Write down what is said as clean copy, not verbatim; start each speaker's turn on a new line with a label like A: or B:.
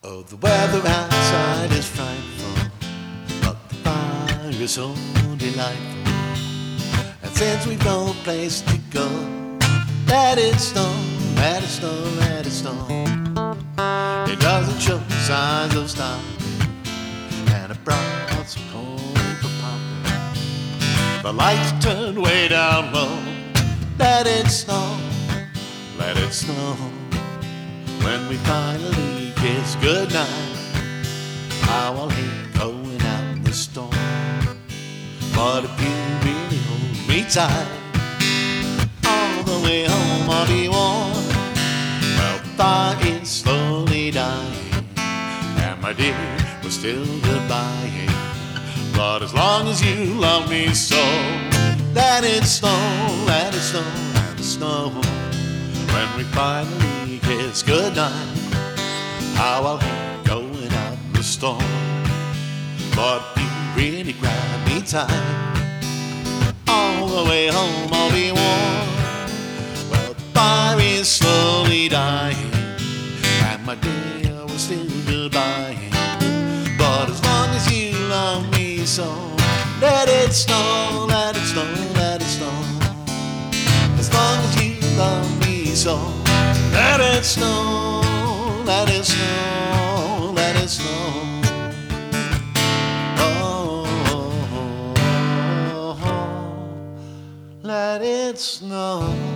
A: Oh, the weather outside is frightful, but the fire is so delightful. And since we've no place to go, let it snow, let it snow, let it snow. It doesn't show signs of stopping, and it brought some corn for popping. The lights turned way down low. Let it snow, let it snow. When we finally kiss goodnight, how I'll hate going out in the storm. But if you really hold me tight, all the way home I'll be warm. Well, the fire is slowly dying, and my dear, we're still goodbying. But as long as you love me so, let it snow, let it snow, let it snow. When we finally kiss goodnight, how I'll hate going out in the storm. But you really grab me tight, all the way home I'll be warm. Well, the fire is slowly dying, and my dear, we're still goodbying. But as long as you love me so, let it snow, let it snow, let it snow. As long as you love me so, let it snow, let it snow, let it snow. Oh, let it snow.